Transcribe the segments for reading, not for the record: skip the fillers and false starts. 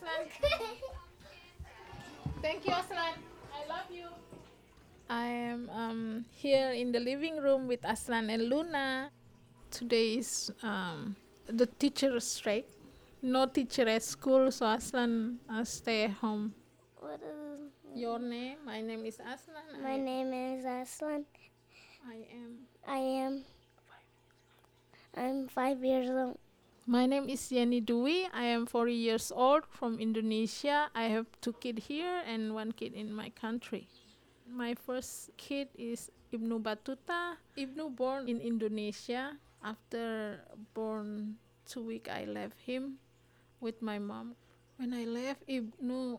Aslan. Thank you, Aslan. I love you. I am here in the living room with Aslan and Luna. Today is the teacher strike. No teacher at school, so Aslan stay at home. What is Your name? My name is Aslan. my name is Aslan. I am. I'm 5 years old. My name is Yeni Dwi. I am 40 years old from Indonesia. I have 2 kids here and 1 kid in my country. My first kid is Ibnu Batuta. Ibnu born in Indonesia. After born 2 weeks, I left him with my mom. When I left Ibnu,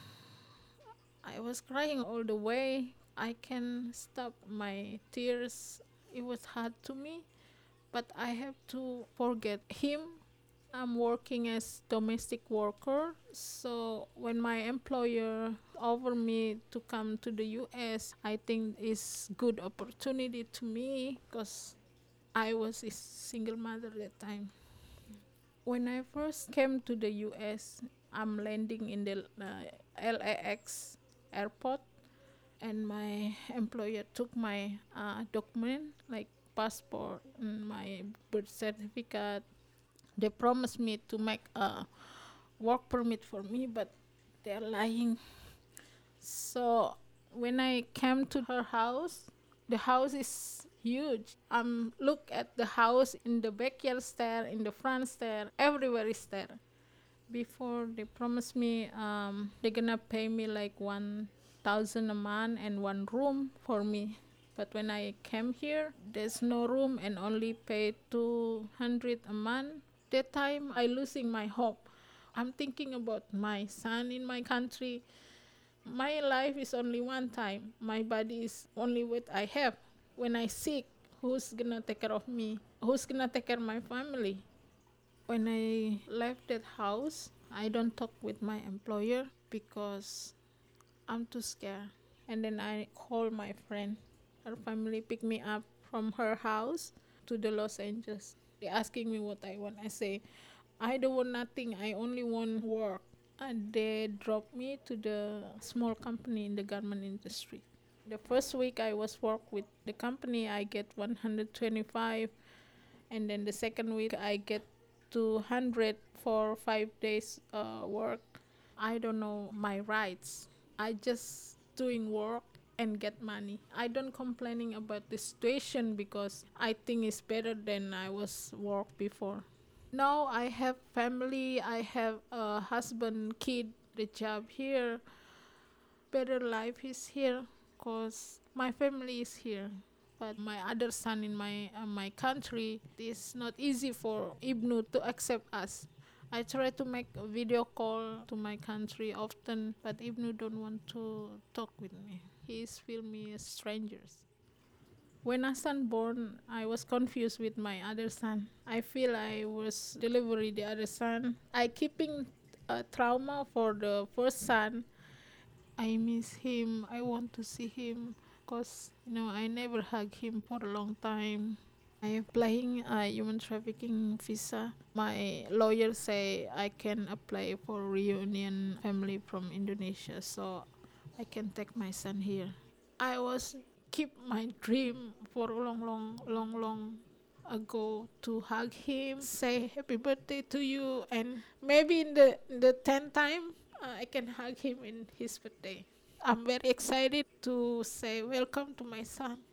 I was crying all the way. I can stop my tears. It was hard to me, but I have to forget him. I'm working as domestic worker, so when my employer offered me to come to the US, I think it's good opportunity to me because I was a single mother that time. When I first came to the US, I'm landing in the LAX airport, and my employer took my document like passport and my birth certificate. They promised me to make a work permit for me, but they're lying. So when I came to her house, the house is huge. Look at the house in the backyard stair, in the front stair, everywhere is there. Before they promised me they're gonna pay me like 1,000 a month and 1 room for me. But when I came here, there's no room and only pay 200 a month. That time I losing my hope. I'm thinking about my son in my country. My life is only one time. My body is only what I have. When I sick, who's gonna take care of me? Who's gonna take care of my family? When I left that house, I don't talk with my employer because I'm too scared. And then I call my friend. Her family picked me up from her house to the Los Angeles. They asking me what I want. I say, I don't want nothing. I only want work. And they dropped me to the small company in the garment industry. The first week I was work with the company, I get 125, and then the second week I get 200 for 5 days work. I don't know my rights. I just doing work and get money. I don't complaining about the situation because I think it's better than I was work before. Now I have family, I have a husband, kid, the job here. Better life is here because my family is here. But my other son in my country, it's not easy for Ibnu to accept us. I try to make a video call to my country often, but Ibnu don't want to talk with me. He's feel me as strangers. When Hassan born, I was confused with my other son. I feel I was delivery the other son. I keeping a trauma for the first son. I miss him. I want to see him because I never hug him for a long time. I am applying a human trafficking visa. My lawyer say I can apply for reunion family from Indonesia, so I can take my son here. I was keep my dream for a long ago to hug him, say happy birthday to you, and maybe in the 10th time I can hug him in his birthday. I'm very excited to say welcome to my son.